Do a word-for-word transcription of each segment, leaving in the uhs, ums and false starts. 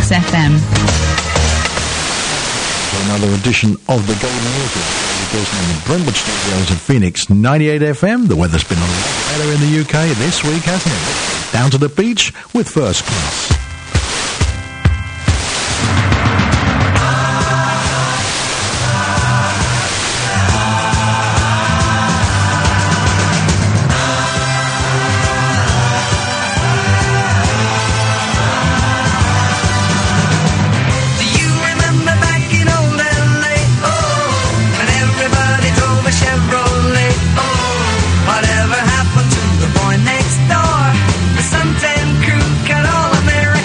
Phoenix F M. Another edition of the Golden Orchid. It goes in the Brentwood Studios of Phoenix ninety-eight F M. The weather's been a lot better in the U K this week, hasn't it? Down to the beach with First Class. Whatever happened to the boy next door? The Suntan crew cut all of their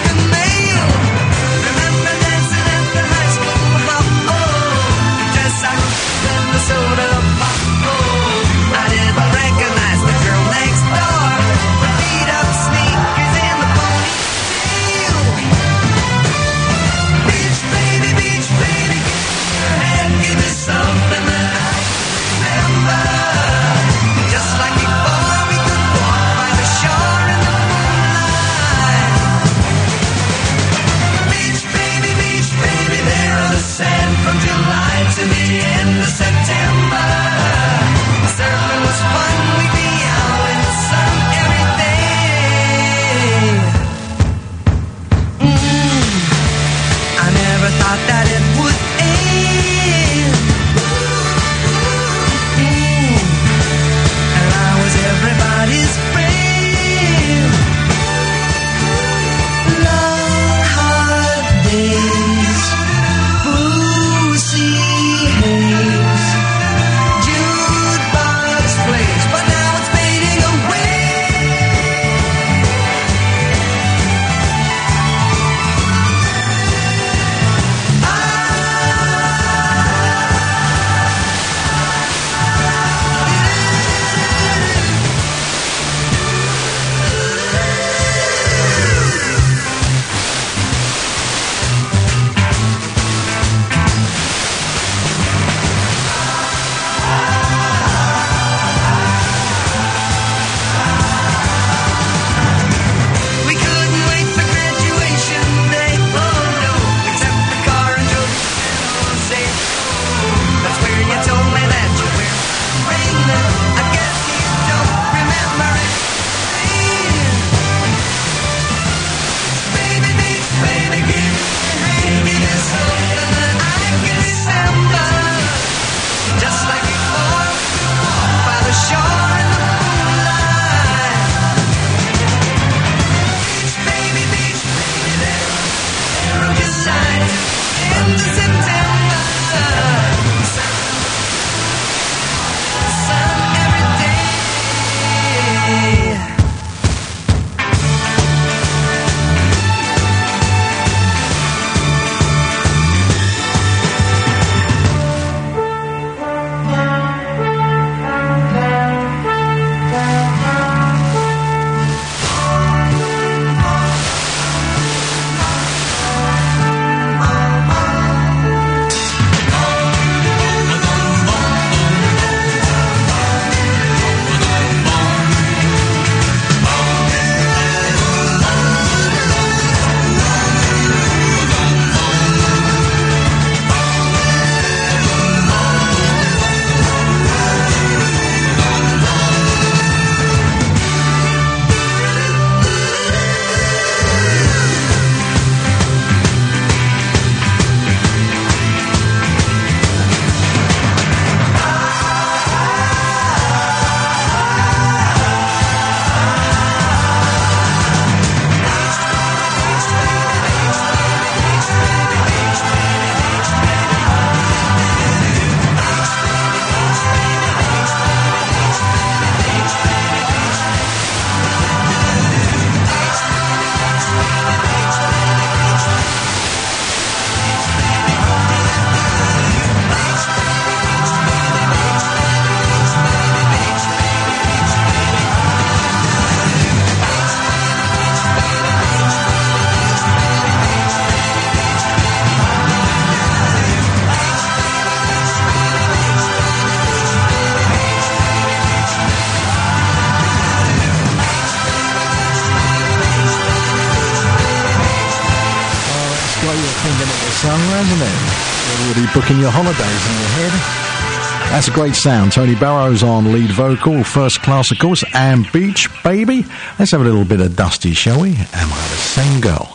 hasn't it? You're already booking your holidays in your head. That's a great sound. Tony Barrows on lead vocal, First Class, of course, and Beach Baby. Let's have a little bit of Dusty, shall we? Am I the Same Girl?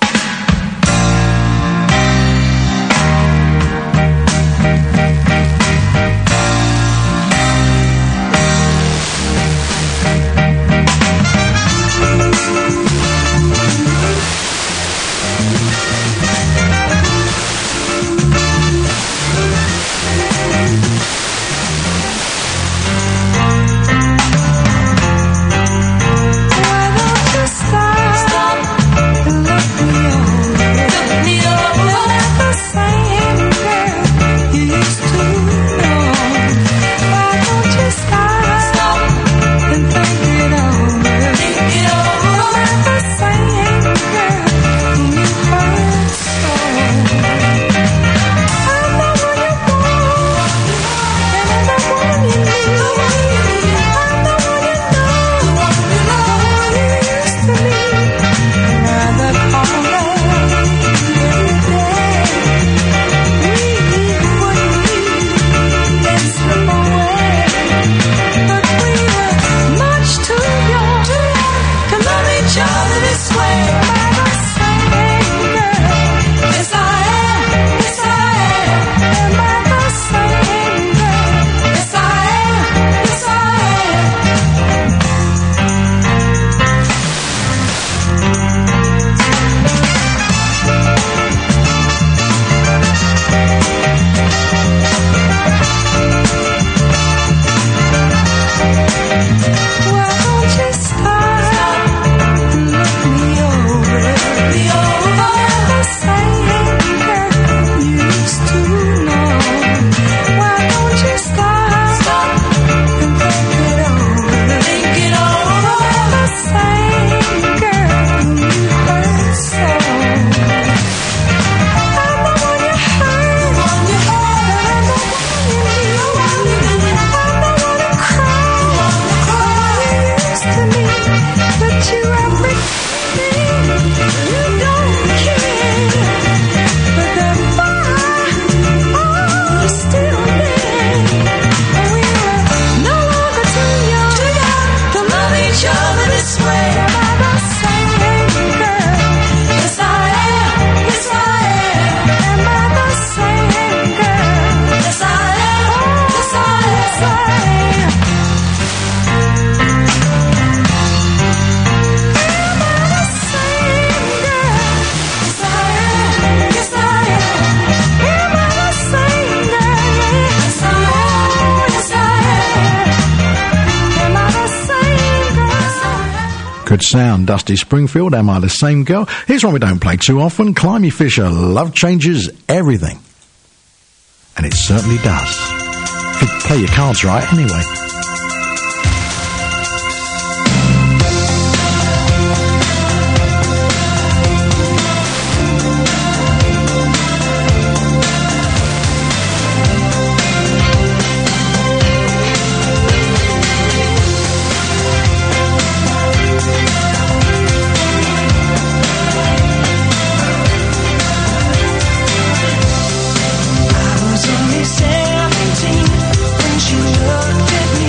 Good sound, Dusty Springfield, Am I the Same Girl? Here's one we don't play too often, Climby Fisher, Love Changes Everything. And it certainly does. If you play your cards right, anyway. seventeen when she looked at me.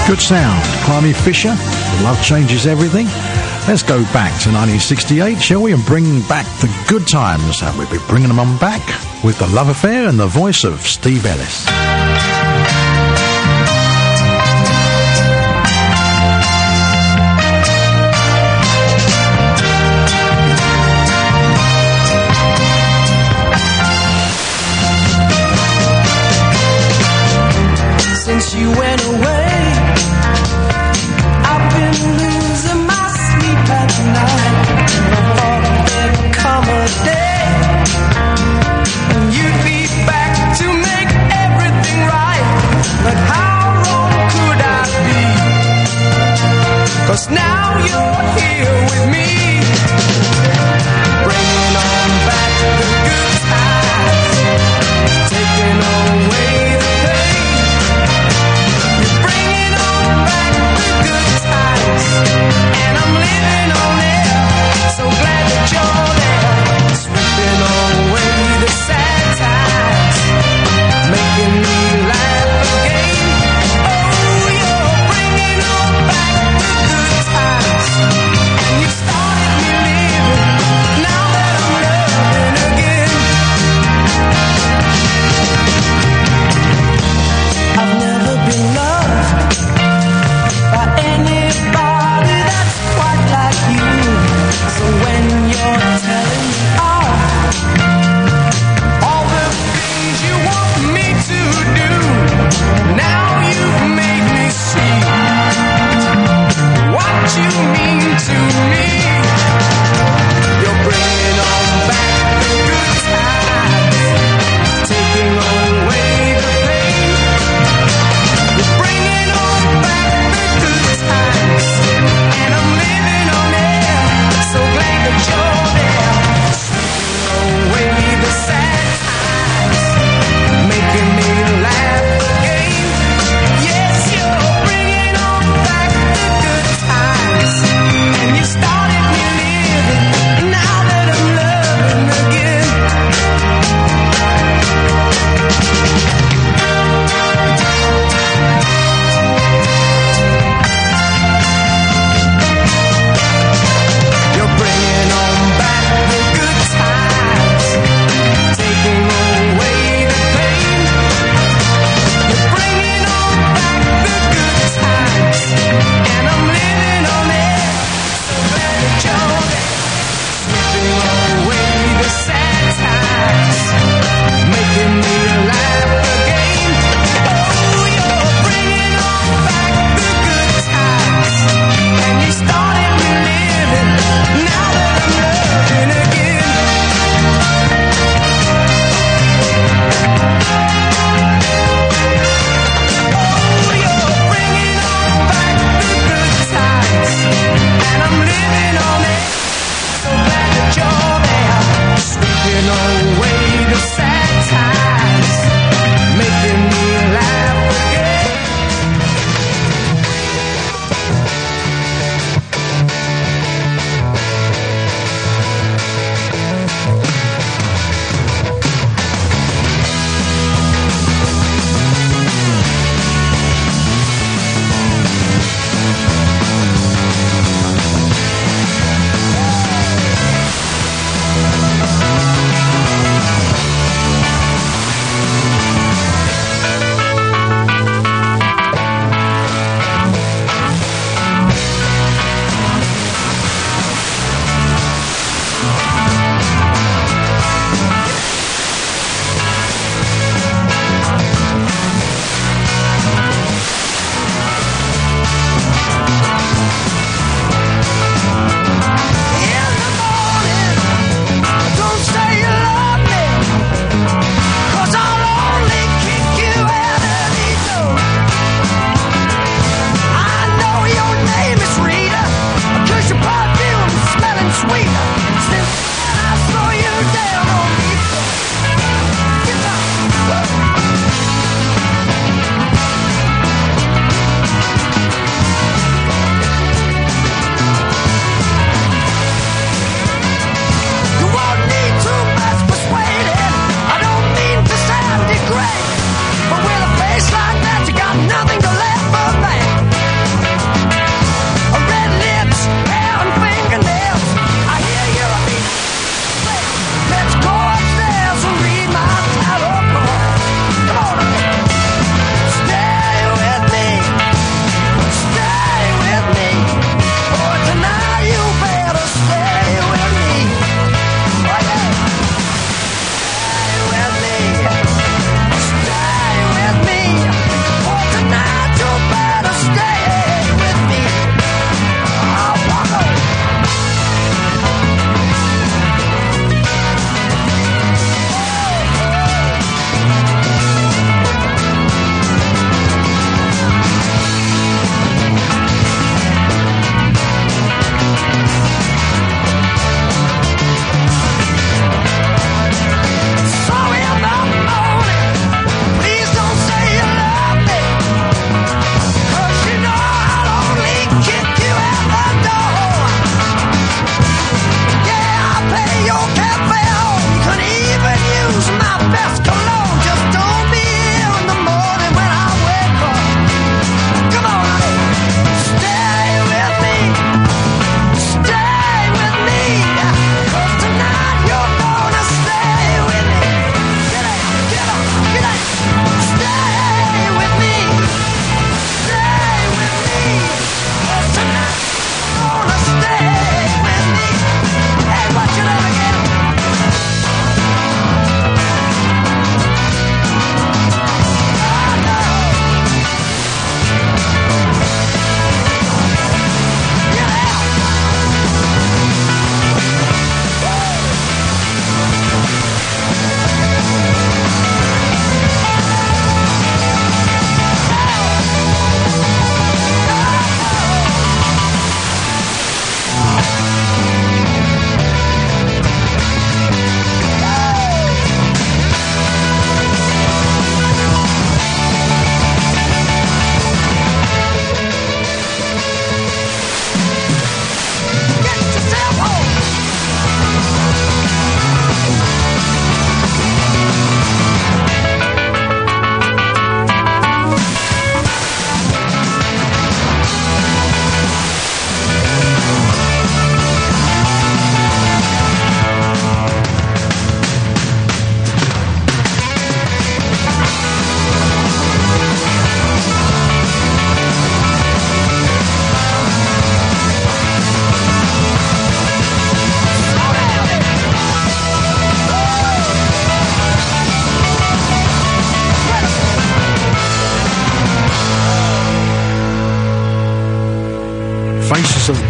Good sound. Climby Fisher, Love Changes Everything. Let's go back to nineteen sixty-eight, shall we, and bring back the good times. And we'll be bringing them on back with The Love Affair and the voice of Steve Ellis. Since you went away, I've been losing my sleep at night. I thought there'd come a day when you'd be back to make everything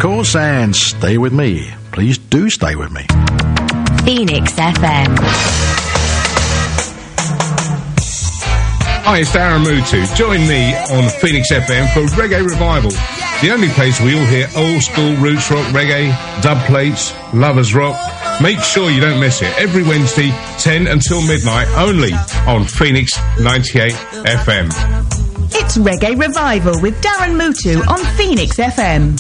course, and stay with me. Please do stay with me. Phoenix F M. Hi, it's Darren Mutu. Join me on Phoenix F M for Reggae Revival, the only place we all hear old school roots rock reggae, dub plates, lovers rock. Make sure you don't miss it. Every Wednesday, ten until midnight, only on Phoenix ninety-eight F M. It's Reggae Revival with Darren Mutu on Phoenix F M.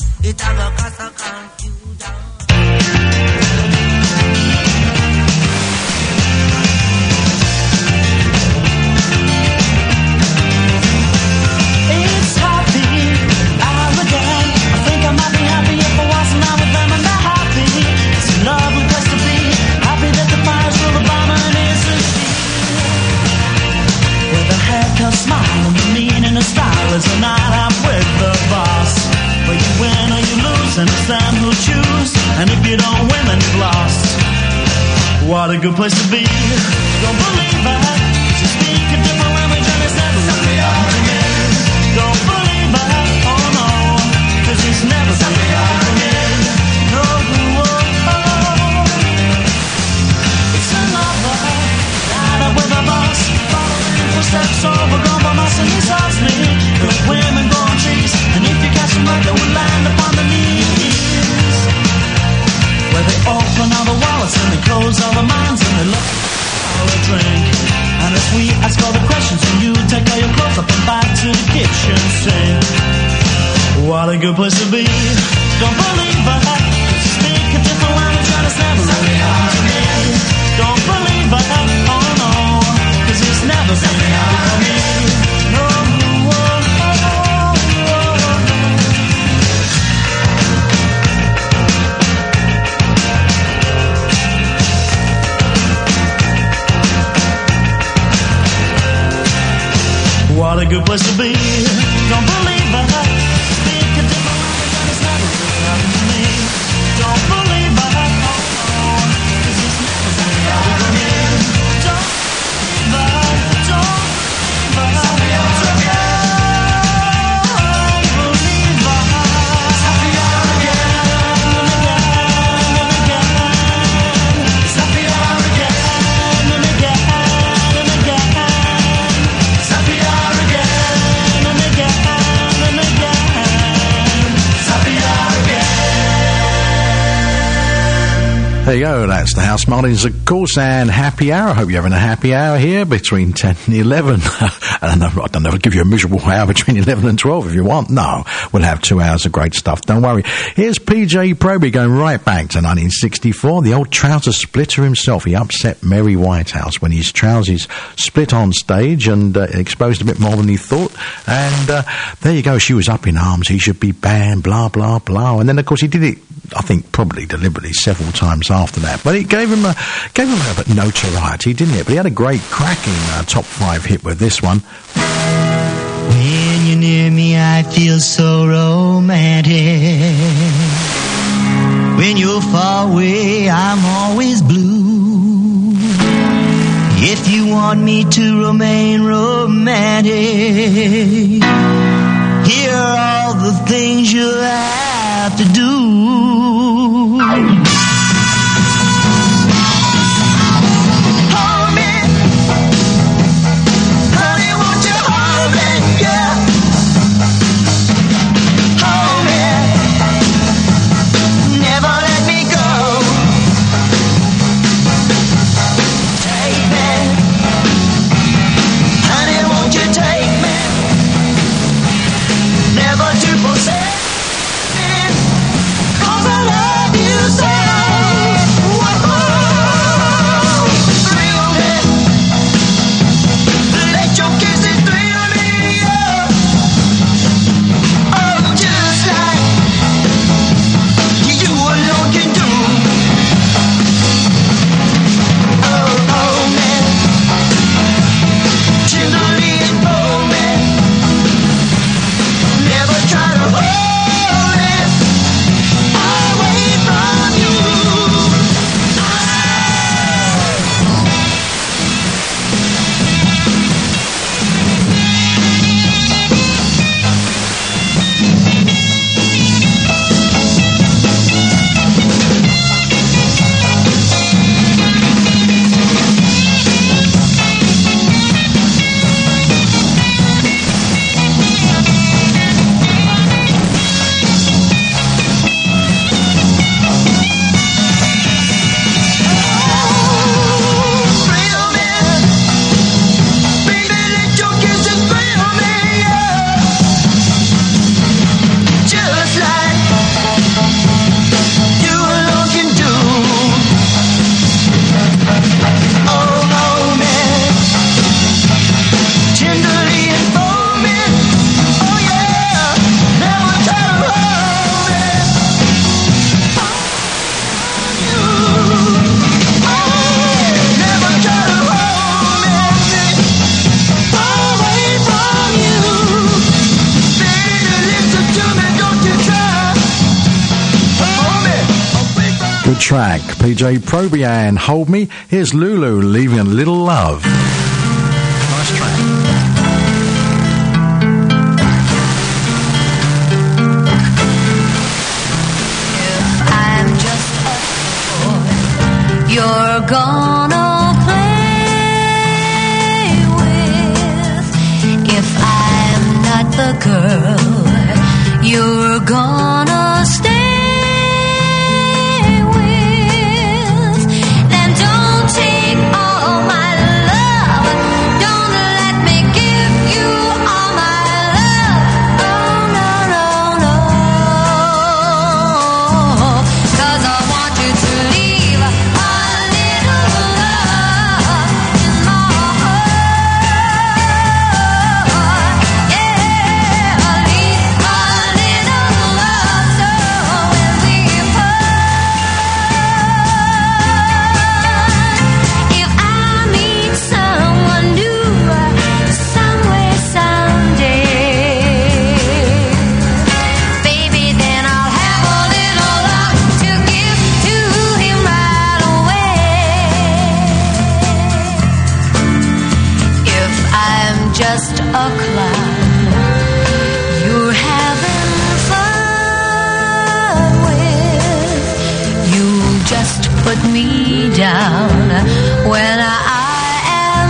Smile and the meaning of style is a night out with the boss. But you win or you lose, and it's them who choose. And if you don't win, then you've lost. What a good place to be. Don't believe that. You speak a different language and it's never really hard to me. Don't believe that. Oh no, cause it's never really hard to me. No, oh, oh. It's another night out with the boss. Steps over, gone by my and he's asked me. Good women go on trees, and if you catch them right, they will land upon the knees. Where they open all the wallets and they close all the minds and they look for a drink. And as we ask all the questions, and you take all your clothes up and back to the kitchen sink. What a good place to be. Don't believe that. You speak a different language and it's never really hard to me. Don't believe that. Oh no. It's never been hard for me. No, oh, oh, oh. What a good place to be. Don't believe that. Speak a different language and it's never been hard for me. Don't believe that. Oh, oh, 'cause it's never been hard for me. Don't There you go, that's the House Martins, of course, and happy hour. I hope you're having a happy hour here between ten and eleven. I don't know, I don't know, I'll give you a miserable hour between eleven and twelve if you want. No, we'll have two hours of great stuff, don't worry. Here's P J Proby going right back to nineteen sixty-four. The old trouser splitter himself. He upset Mary Whitehouse when his trousers split on stage and uh, exposed a bit more than he thought. And uh, there you go, she was up in arms. He should be banned, blah, blah, blah. And then, of course, he did it, I think, probably deliberately several times after that. But it gave him a gave him a bit of notoriety, didn't it? But he had a great cracking uh, top five hit with this one. When you're near me, I feel so romantic. When you're far away, I'm always blue. If you want me to remain romantic, here are all the things you'll have to do. Cause track. P J Proby and Hold Me. Here's Lulu, Leaving a Little Love. Nice track. If I'm just a boy you're gonna play with, if I'm not the girl you're gonna stay with, then don't take all my love, don't let me give you all my love, oh no, no, no, 'cause I want you to leave a little love in my heart, yeah, leave a little love so when we part. If I meet someone new somewhere someday, baby, then I'll have a little love to give to him right away. If I'm just a clown you're having fun with, you just put me down when I am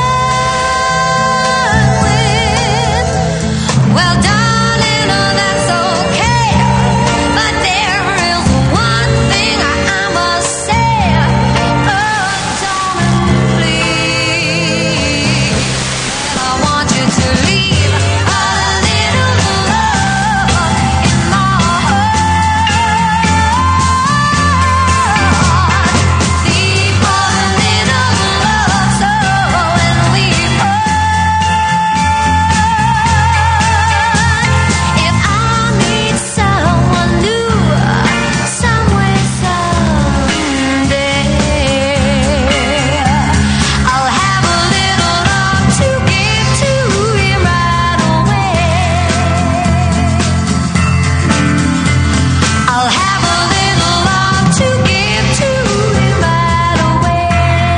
done with. Well, darling, oh, that's okay, but there is one thing I, I must say. Oh, darling, please, I want you to leave a little love in my heart. Leave a little love so when we part. If I meet someone new somewhere someday, I'll have a little love to give to him right away. I'll have a little love to give to him right away.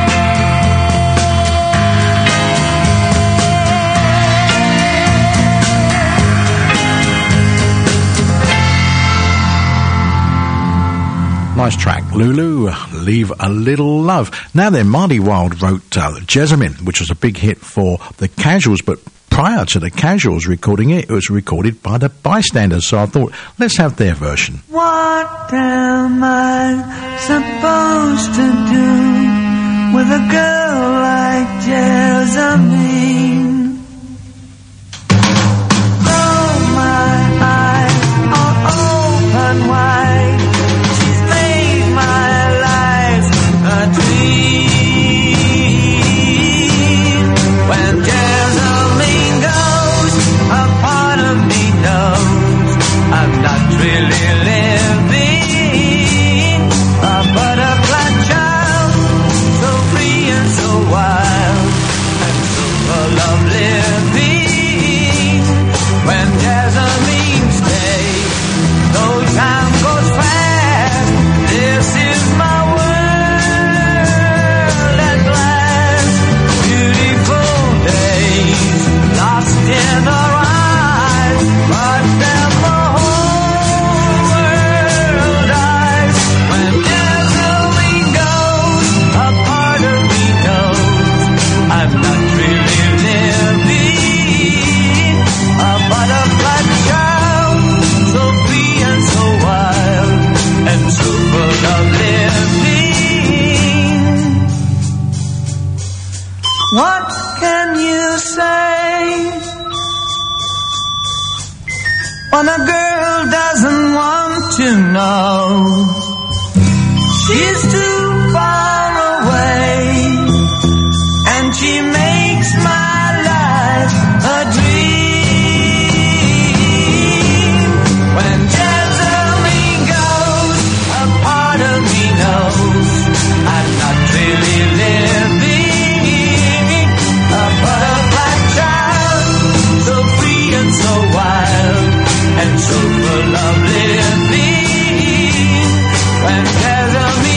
Nice track. Lulu, Leave a Little Love. Now then, Marty Wilde wrote uh, Jessamine, which was a big hit for the Casuals, but prior to the Casuals recording it, it was recorded by the Bystanders. So I thought, let's have their version. What am I supposed to do with a girl like Jessamine? Oh, my eyes are open wide. She's made my life a dream. When Jessamine goes, a part of me knows I'm not really living. A butterfly child, so free and so wild, and so full of living. When Jessamine stays, though time goes fast, this is my world at last. Beautiful days lost in her eyes, but then the whole world dies. When Jessamine goes, a part of me knows I'm not really living. A butterfly child, so free and so wild, and so full of living. What can you say when a girl doesn't want to know? She's too far away, and she makes my life a dream. When Jessamine goes, a part of me knows I'm not really living. A butterfly child, so free and so wild, and so full of living. When Jessamine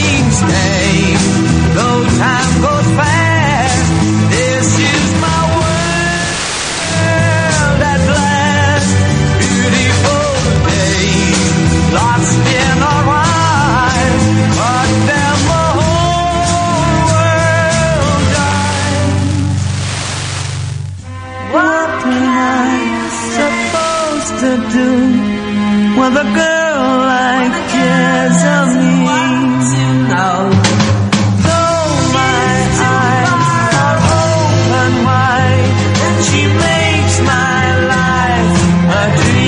with a girl like Jessamine. Now, though my eyes are open wide, and she makes my life a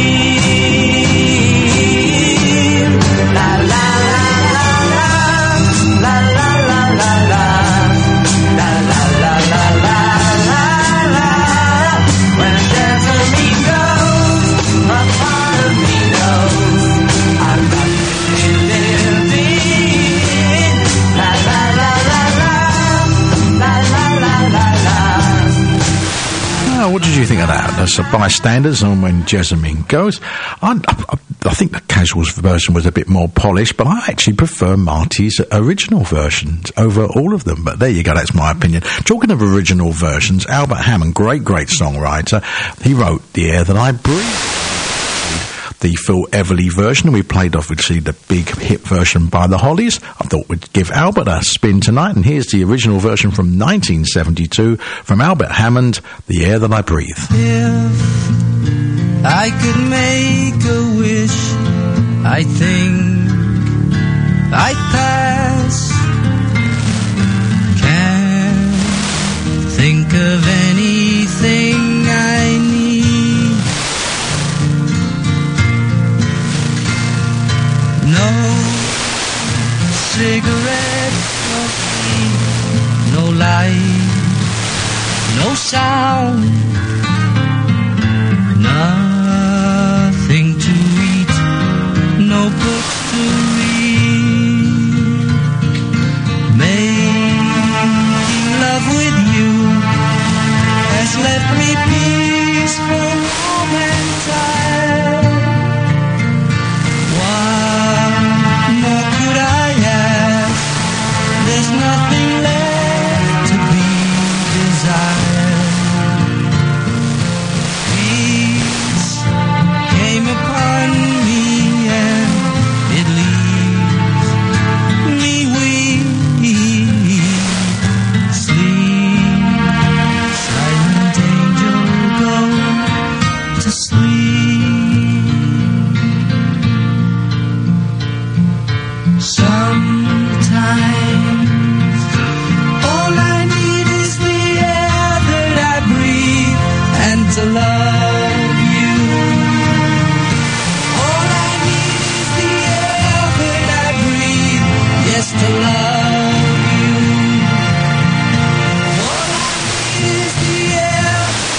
dream. La la la la la, la la la la la, la la la la la la la. When Jessamine goes, a part of me knows I'm not really living. La la la la la, la la la la la. Oh, what did you think of that? That's the Bystanders on When Jessamine Goes. I, I, I think the Casuals version was a bit more polished, but I actually prefer Marty's original versions over all of them. But there you go, that's my opinion. Talking of original versions, Albert Hammond, great, great songwriter, he wrote The Air That I Breathe, the Phil Everly version, and we played obviously the big hit version by the Hollies. I thought we'd give Albert a spin tonight, and here's the original version from nineteen seventy-two from Albert Hammond, The Air That I Breathe. If I could make a wish, I think I'd pass. Can't think of anything I need. No cigarette, no tea, no light, no sound, nothing to eat, no books to read. Making love with you has left me peaceful, warm and tired. What more could I ask? There's nothing left to be desired. Peace came upon me and it leaves me weak. Sleep, silent angel, go to sleep. Sometimes all I need is the air that I breathe and to love you. All I need is the air that I breathe, yes, to love you. All I need is the air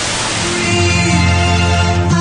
I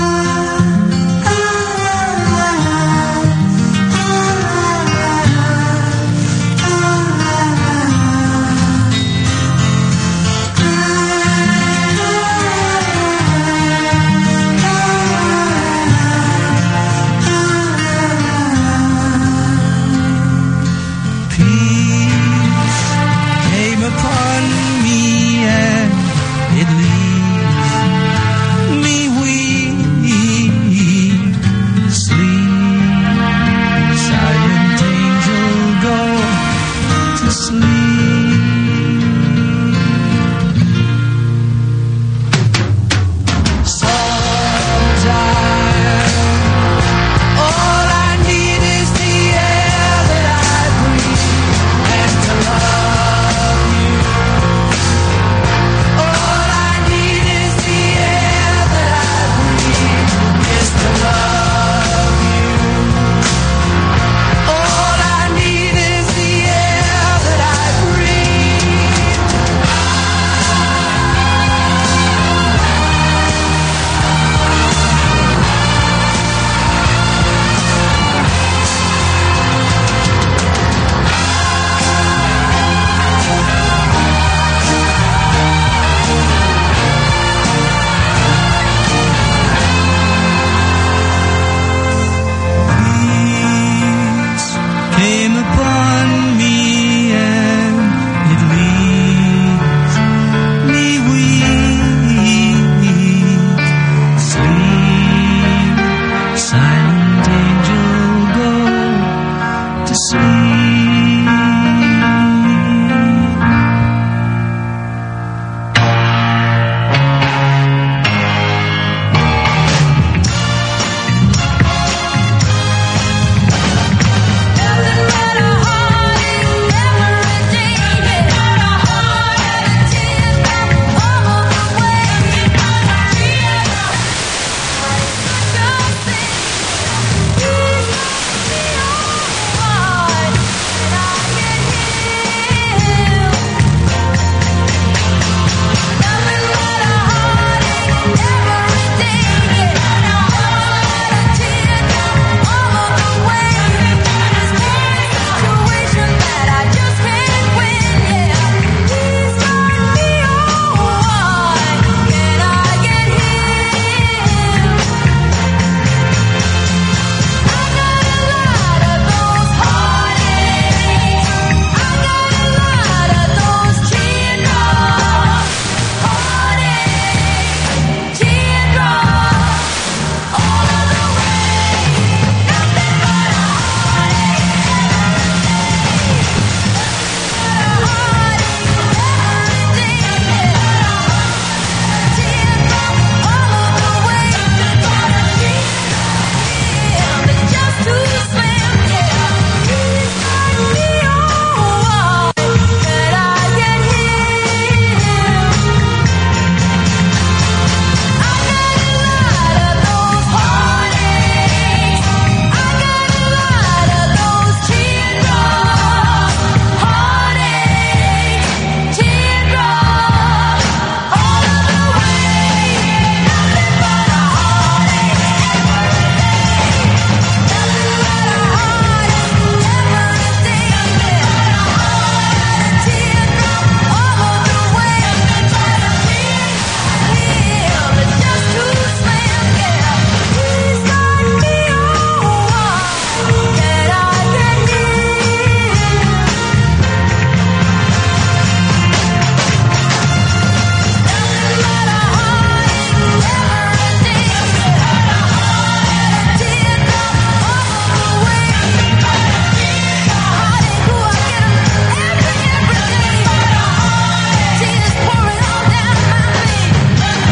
Peace came upon me and it leaves me weak. Sleep, silent angel, go to sleep. Sometimes all I need is the air that I breathe and to love you. All I need is the air that I breathe, is to love you. All I need is the air that I breathe.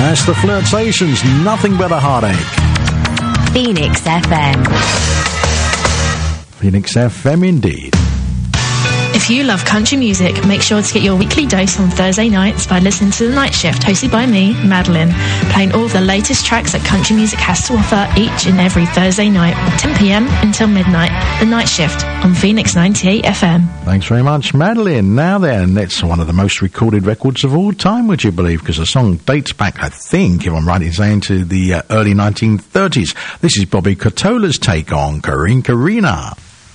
That's the Flirtations, Nothing But a Heartache. Phoenix F M. Phoenix F M indeed. If you love country music, make sure to get your weekly dose on Thursday nights by listening to The Night Shift, hosted by me, Madeline, playing all of the latest tracks that country music has to offer each and every Thursday night, ten p.m. until midnight. The Night Shift on Phoenix ninety-eight F M. Thanks very much, Madeline. Now then, it's one of the most recorded records of all time, would you believe? Because the song dates back, I think, if I'm right in saying, to the uh, early nineteen thirties. This is Bobby Cotola's take on Kareen Karina.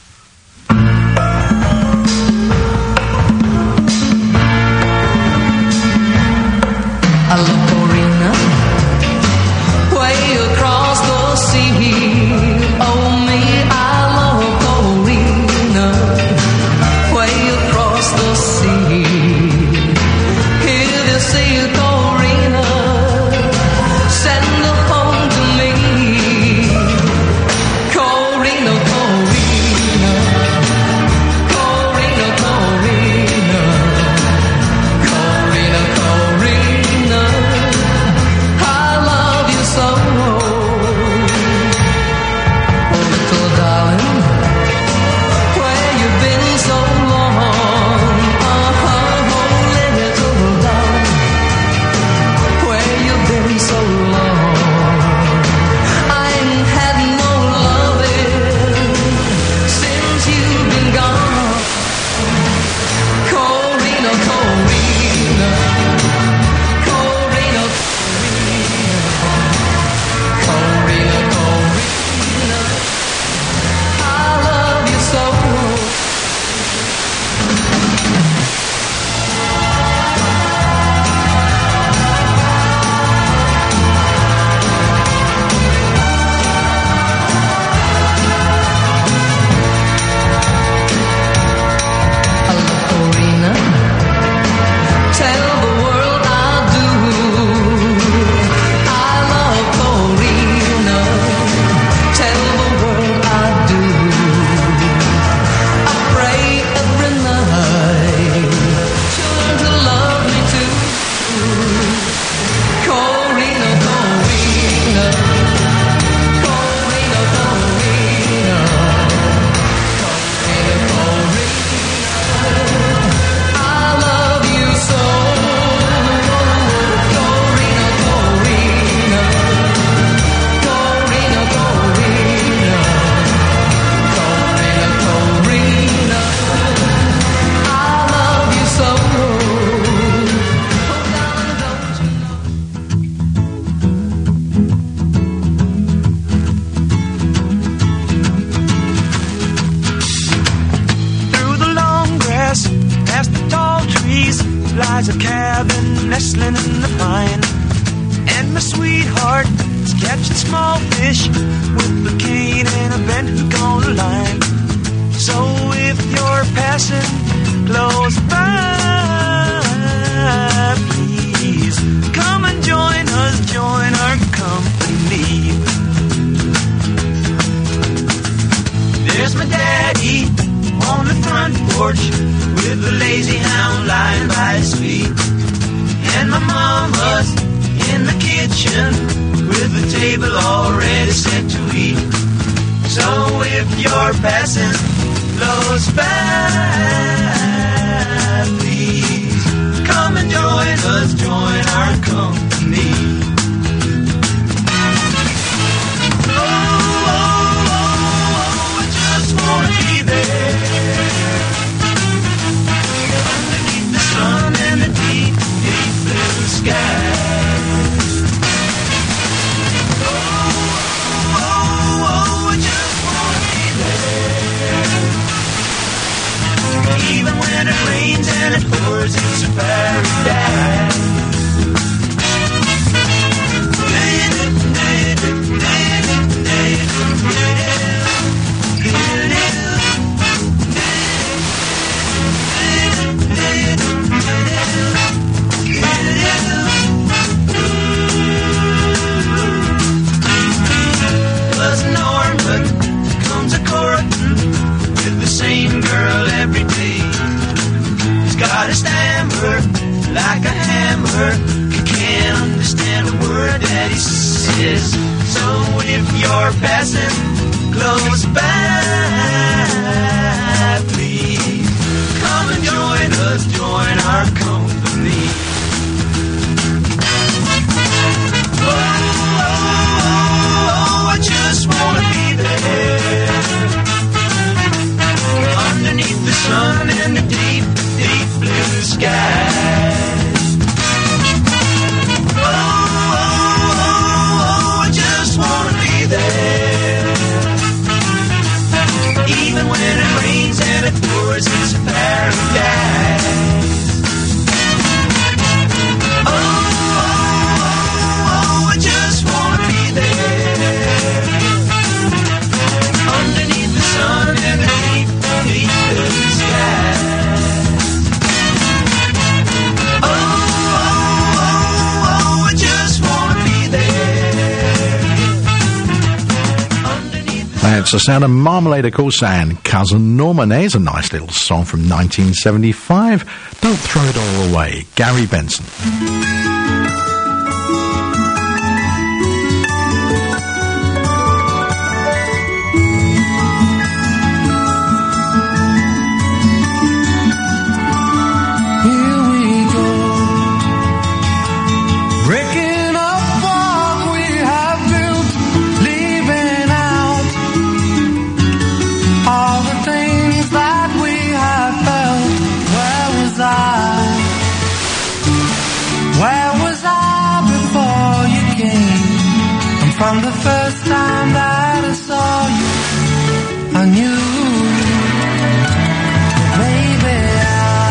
I love Corina, way across the sea. Oh me, I love Corina, way across the sea. If you see Corina, send her home to me. Corina, Corina, Corina, Corina, Corina, Corina. I love you so, oh little darling, where you been so long? Oh little darling, where you been so long? I ain't had no loving since you've been gone. Corina, Corina, Corina, Corina, Corina, I love you so. I love Corina. Tell the world I do. I love Corina. Tell the world I do. I pray every night she'll learn to love me too. Corina, Corina, Corina, Corina, Corina, Corina. I love you so. Corina, Corina, Corina, Corina, Corina, Corina. I love you so. Oh, darling, don't you know? Through the long grass, past the tall trees, lies a cabin nestling in the pine. And my sweetheart is catching small fish with a cane and a bent hook on a line. So if you're passing close by, please come and join us, join our company. There's my daddy on the front porch with a lazy hound lying by his feet. And my mama's in the kitchen with the table already set to eat. So if you're passing close by, please come and join us, join our company. Oh, oh, oh, I just wanna be there underneath the sun and the deep, deep blue sky. Oh, oh, oh, I just wanna be there. Even when it rains and it pours, it's a paradise. Was Norman comes a courting with the same girl every day. He's got a stammer like a hammer, can can't understand a word that he says. So if you're passing close by, please come and join us, join our company. Oh, oh, oh, I just wanna be there, underneath the sun and the deep, deep blue sky. Oh, oh, oh, I just wanna be there, even when it rains and it pours, it's a paradise. Oh, oh, oh, I just wanna be there, underneath the sun and the deep, deep blue sky. Oh, oh, oh, I just wanna be there, underneath the That's the sound of Marmalade, of course, and Cousin Norman. There's a nice little song from nineteen seventy-five. Don't throw it all away. Gary Benson. Here we go, breaking up what we have built, leaving out all the things that we have felt. Where was I? Where was I before you came? And from the first time that I saw you, I knew maybe I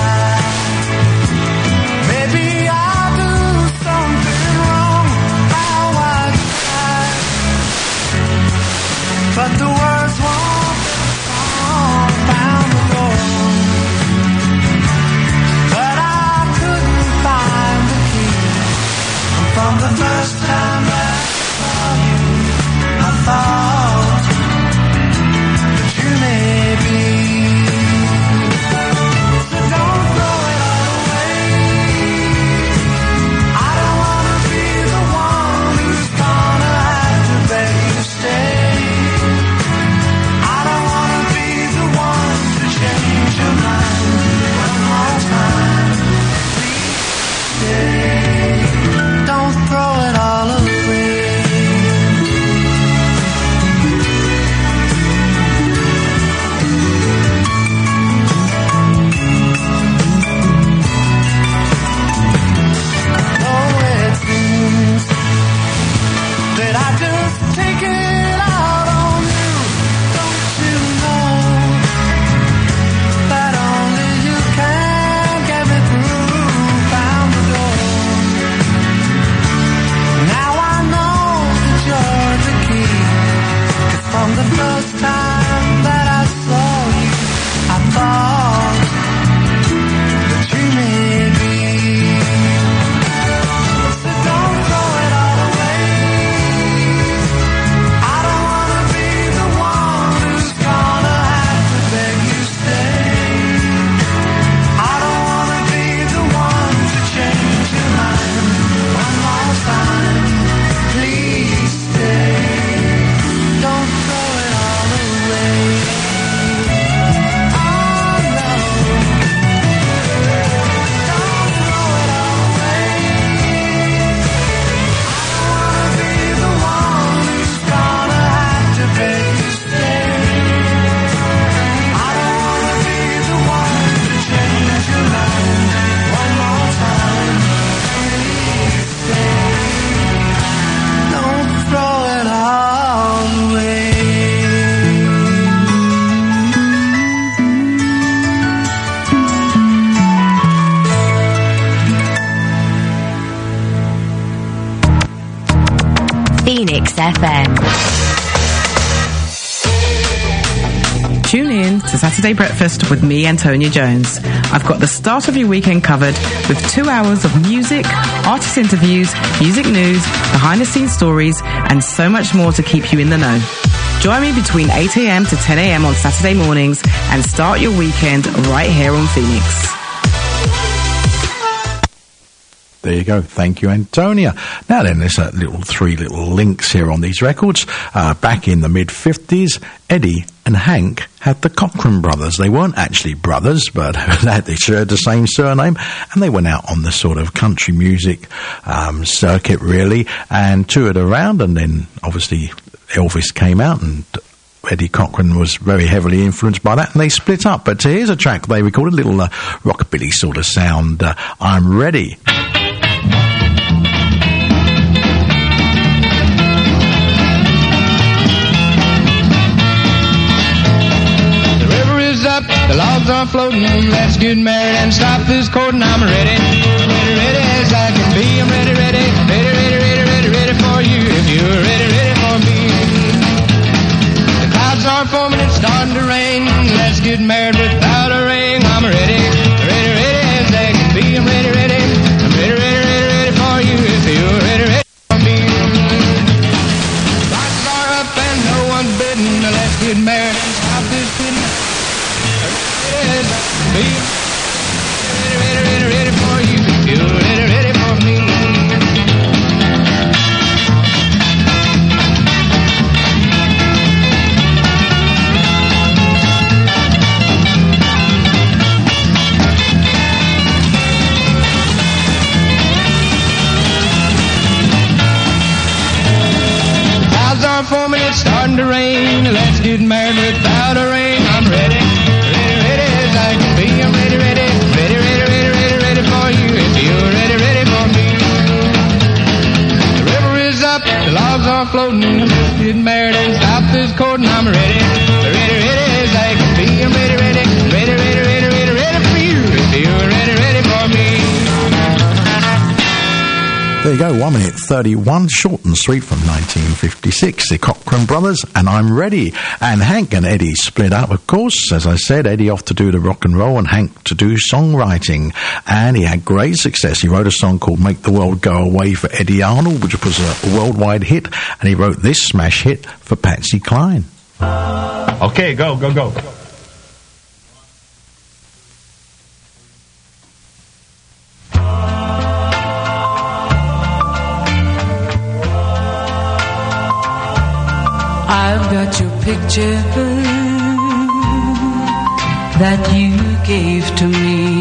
Maybe I do something wrong, how I try, but the words won't fall down the road. But I couldn't find the key. From the first time that I saw you, I thought that you may be. So don't throw it all away. I don't wanna be the one who's gonna have to beg you to stay. I don't wanna be the one to change your mind one more time. Please stay. Don't throw it all away. Oh, it seems that I just take it out on you. Don't you know that only you can get me through? Found the door. Now I know that you're the key. 'Cause from the first time that I saw you, I thought that you may be. So don't throw it all away. I don't wanna be the one who's gonna have to beg you stay. I don't wanna be the one to change your mind one more time. Please stay. Don't throw it all away. Oh no. Don't throw it all away. I don't wanna be the one who's gonna have to beg you stay. I don't wanna be the one to change your mind one more time. Please stay. Don't throw it all away. Phoenix F M. Tune in to Saturday Breakfast with me, Antonia Jones. I've got the start of your weekend covered with two hours of music, artist interviews, music news, behind the scenes stories, and so much more to keep you in the know. Join me between eight a.m. to ten a.m. on Saturday mornings and start your weekend right here on Phoenix. There you go. Thank you, Antonia. Now then, there's a little three little links here on these records. Uh, back in the mid-fifties, Eddie and Hank had the Cochran brothers. They weren't actually brothers, but they shared the same surname, and they went out on the sort of country music um, circuit, really, and toured around, and then obviously Elvis came out, and Eddie Cochran was very heavily influenced by that, and they split up. But here's a track they recorded, a little uh, rockabilly sort of sound, uh, I'm Ready. Up, the logs are floating, let's get married and stop this courting. I'm ready, ready, ready as I can be. I'm ready, ready, ready, ready, ready, ready, ready for you. If you're ready, ready for me. The clouds are forming, it's starting to rain. Let's get married without a ring. I'm ready, ready, ready as I can be. I'm ready, ready, I'm ready, ready, ready, ready for you. If you're ready, ready for me. Lights are up and no one's bidding. Let's get married and stop this bidding. Be ready, ready, ready, ready for you. You're ready, ready for me. The clouds are forming, it's starting to rain. Let's get married without a ring. I'm ready. I can be, I'm ready, ready, ready, ready, ready, ready, ready for you. If you're ready, ready for me. The river is up, the logs are floating. Let's get married and stop this courting. I'm ready, ready, ready as I can be. I'm ready, ready, ready, ready, ready, ready, ready for you. If you're ready, ready for me. There you go, one minute thirty-one, short and sweet from nineteen fifty-six. The Cochran brothers, and I'm Ready. And Hank and Eddie split up, of course. As I said, Eddie off to do the rock and roll and Hank to do songwriting. And he had great success. He wrote a song called Make the World Go Away for Eddie Arnold, which was a worldwide hit. And he wrote this smash hit for Patsy Cline. Okay, go, go, go. I've got your picture that you gave to me,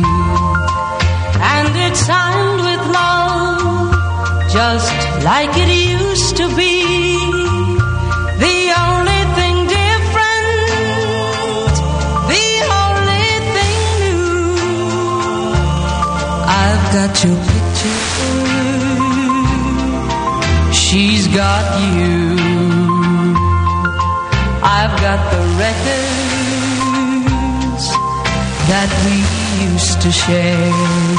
and it's signed with love, just like it used to be. The only thing different, the only thing new, I've got your picture, she's got you. I've got the records that we used to share,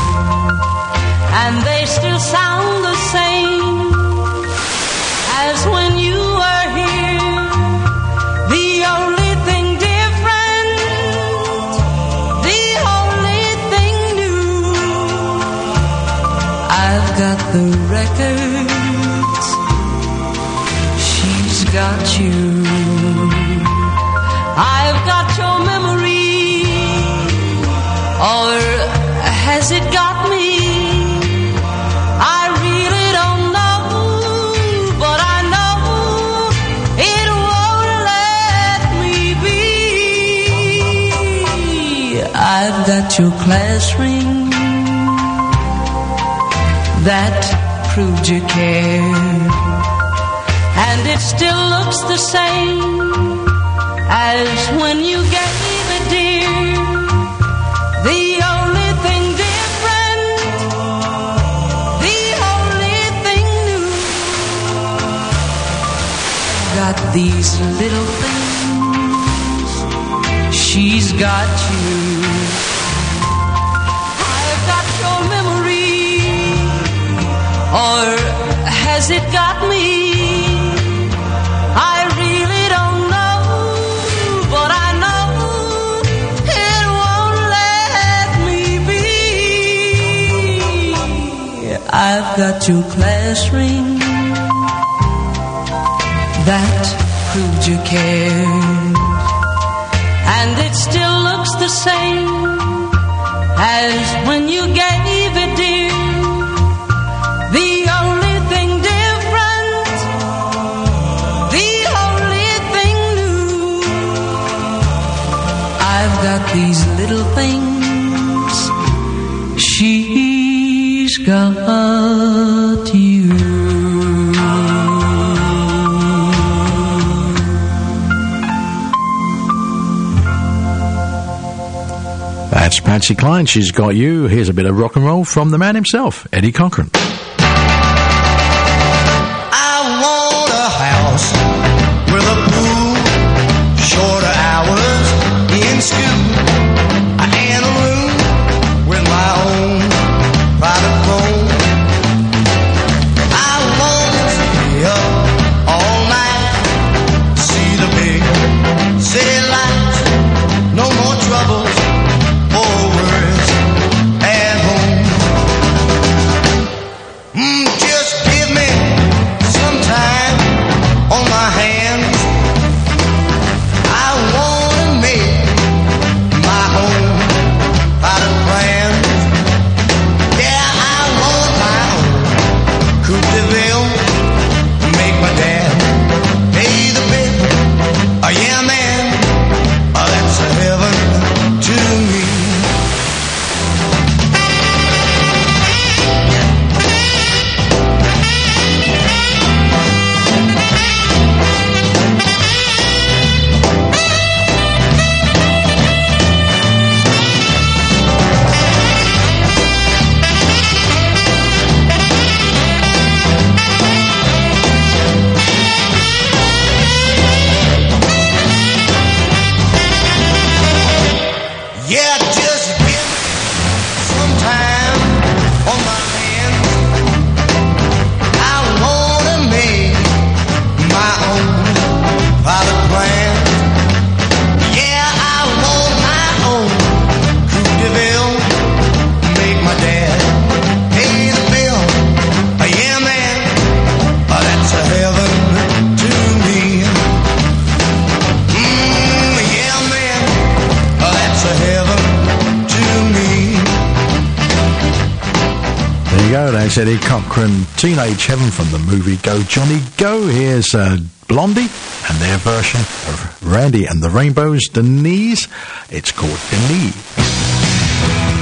and they still sound the same as when you were here. The only thing different, the only thing new, I've got the records, she's got you. I've got your memory, or has it got me? I really don't know, but I know it won't let me be. I've got your class ring that proved you cared, and it still looks the same as when you gave it, dear. The only thing different, the only thing new, got these little things, she's got you. I've got your memory, or has it got me? I've got your class ring that proved you cared, and it still looks the same as when you gave it, dear. got you. That's Patsy Cline, She's Got You. Here's a bit of rock and roll from the man himself, Eddie Cochran. I want a house with a pool, shorter hours in school, and a room with my own private phone. I want to stay up all night, see the big city lights, no more troubles or worries at home. Mm, just give me some time on my hands. I wanna make my own private plans. Yeah, I want my own Coupe de Ville, make my dad pay the bill. Oh yeah, man, oh, that's a heaven to me. Yeah, just give me some time on my hands. I wanna make my own private plans. Yeah, I want my own Coupe de Ville, make my dad pay the bill. Oh, yeah, man, oh, that's a heaven to me. Mm, yeah, man, oh, that's a heaven to me. There you go, that's Eddie Cochran, Teenage Heaven from the movie Go Johnny Go. Here's uh, Blondie and their version of Randy and the Rainbows, Denise. It's called Denise.